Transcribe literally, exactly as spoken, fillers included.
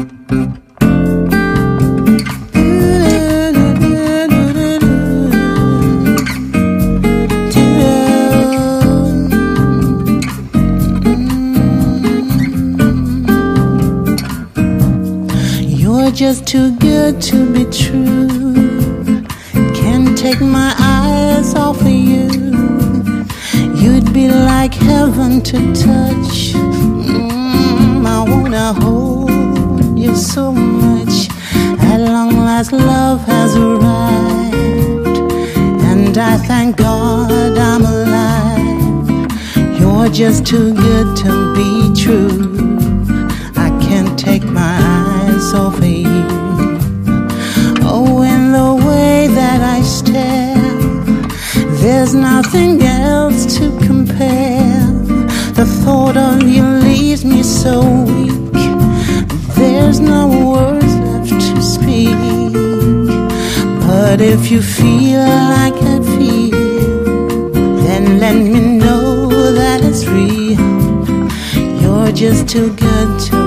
You're just too good to be true. Can't take my eyes off of you. You'd be like heaven to touch. mm, I wanna hold you so much. At long last love has arrived, and I thank God I'm alive. You're just too good to be true. I can't take my eyes off of you. Oh, in the way that I stare, there's nothing else to compare. The thought of you leaves me so weak. There's no words left to speak. But if you feel like I feel, then let me know that it's real. You're just too good to